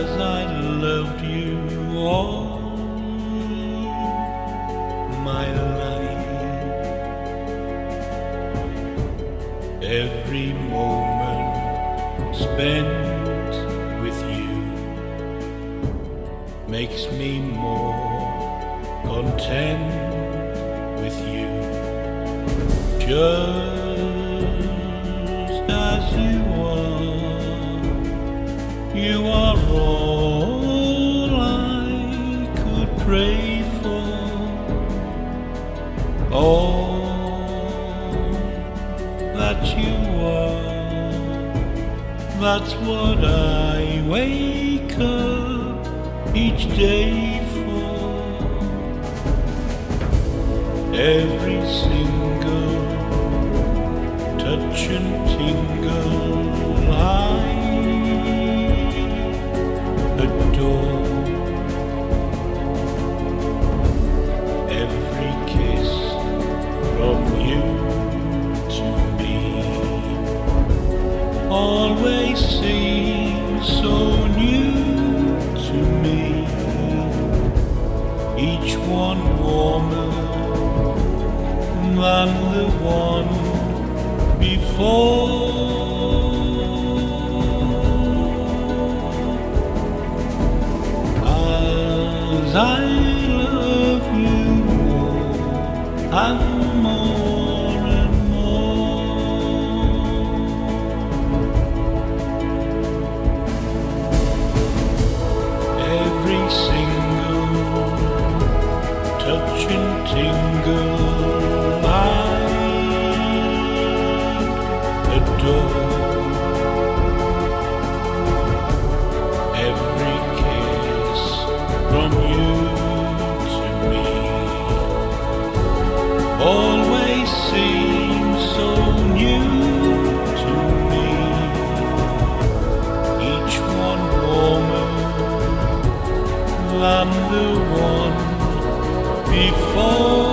as I loved you all my life. Every moment spent with you makes me more content with you. Just as you are all I could pray for. All that you are, that's what I wake up each day for. Every single touch and tingle I adore. Every kiss from you to me always seems so new to me. Each one warmer than the one before. As I love you more and more and more. Every single touch and tingle I adore. Every kiss from you to me always seems so new to me. Each one warmer than the one before.